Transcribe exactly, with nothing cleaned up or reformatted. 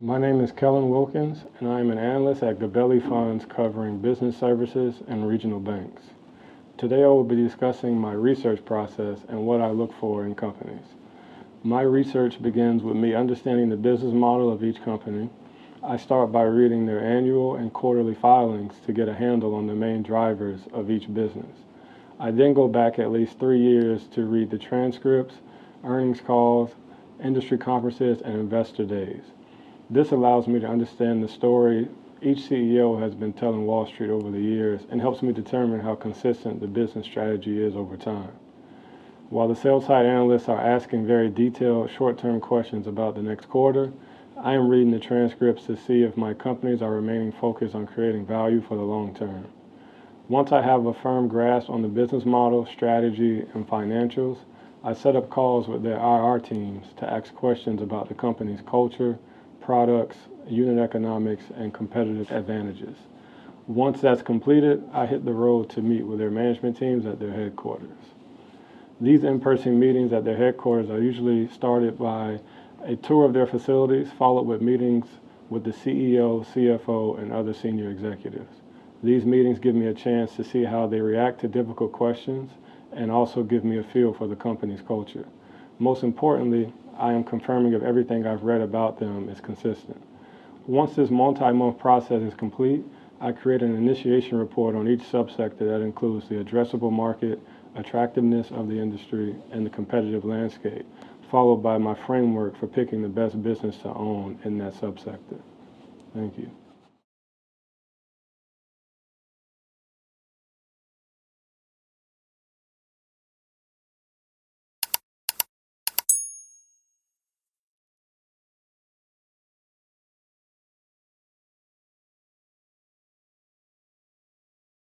My name is Kellen Wilkins, and I am an analyst at Gabelli Funds covering business services and regional banks. Today I will be discussing my research process and what I look for in companies. My research begins with me understanding the business model of each company. I start by reading their annual and quarterly filings to get a handle on the main drivers of each business. I then go back at least three years to read the transcripts, earnings calls, industry conferences, and investor days. This allows me to understand the story each C E O has been telling Wall Street over the years and helps me determine how consistent the business strategy is over time. While the sell-side analysts are asking very detailed short-term questions about the next quarter, I am reading the transcripts to see if my companies are remaining focused on creating value for the long term. Once I have a firm grasp on the business model, strategy, and financials, I set up calls with their I R teams to ask questions about the company's culture, products, unit economics, and competitive advantages. Once that's completed, I hit the road to meet with their management teams at their headquarters. These in-person meetings at their headquarters are usually started by a tour of their facilities, followed with meetings with the C E O, C F O, and other senior executives. These meetings give me a chance to see how they react to difficult questions and also give me a feel for the company's culture. Most importantly, I am confirming if everything I've read about them is consistent. Once this multi-month process is complete, I create an initiation report on each subsector that includes the addressable market, attractiveness of the industry, and the competitive landscape, followed by my framework for picking the best business to own in that subsector. Thank you.